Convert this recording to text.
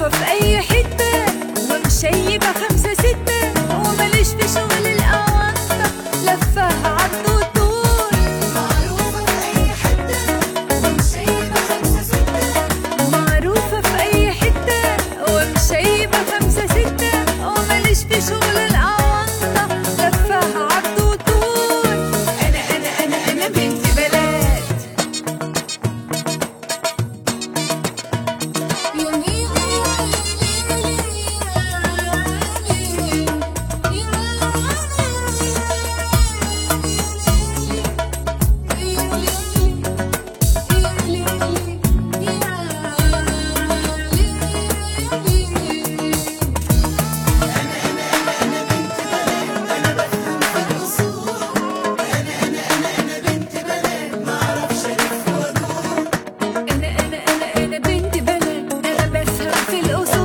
معروفة في أي حتة ومشيبة 5 6 وماليش في شغل الأونطة لفها عرض وطول. معروفة في أي حتة ومشيبة 5 6 معروفة في أي حتة ومشيبة 5 6 وماليش في شغل الأونطة لفها عرض وطول. أنا بنت بلد. أنا بنت بلد، أنا بفهم في الأصول.